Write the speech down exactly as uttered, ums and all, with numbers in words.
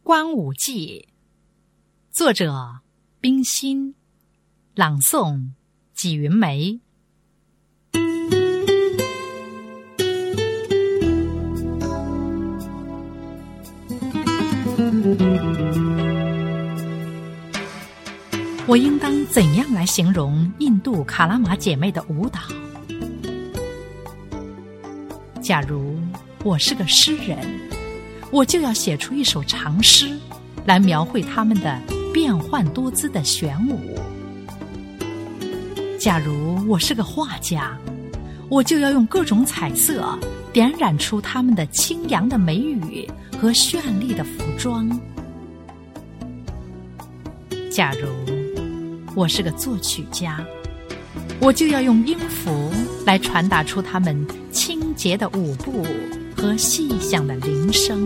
观舞记》，作者冰心，朗诵纪云梅。我应当怎样来形容印度卡拉玛姐妹的舞蹈？假如我是个诗人，我就要写出一首长诗，来描绘她们的变幻多姿的旋舞。假如我是个画家，我就要用各种彩色点染出她们的清扬的眉宇和绚丽的服装。假如我是个作曲家，我就要用音符来传达出他们清洁的舞步和细响的铃声。